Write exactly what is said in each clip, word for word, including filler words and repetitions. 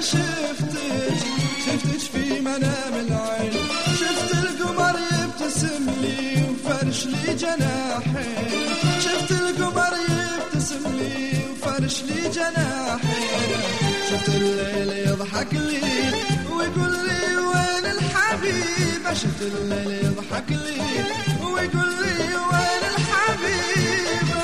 شفتك شفتك في منام العين، شفت القمر يبتسم لي وفرش لي جناحين، شفت القمر يبتسم لي وفرش لي جناحين، شفت الليل يضحك لي ويقول لي وين الحبيبة، شفت الليل يضحك لي ويقول لي وين الحبيبة.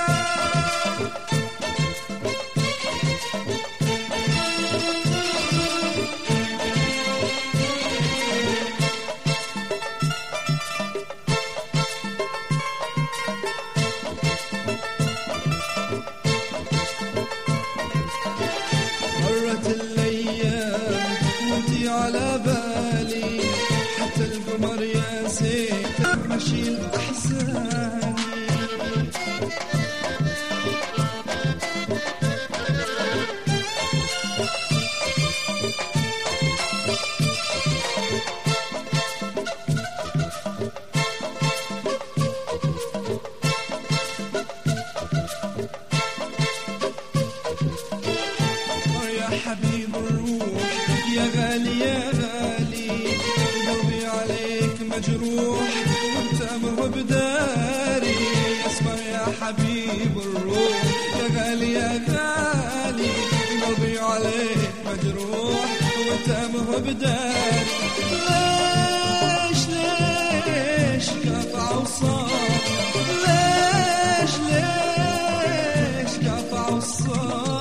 مرت الايام وانتي على بالي، حتى القمر يا زيت مشيل احزاني. حبيب الروح يا غالي يا غالي، قلبي عليك مجروح وانت مه بداري، اسمع يا حبيب الروح يا غالي يا غالي، قلبي عليك مجروح وانت مه بداري. ليش ليش قطع وصار، ليش ليش قطع وصار.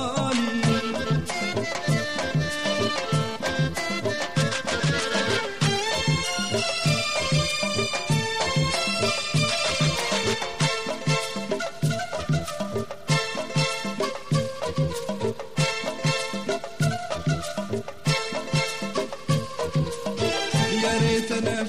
يا ريت انا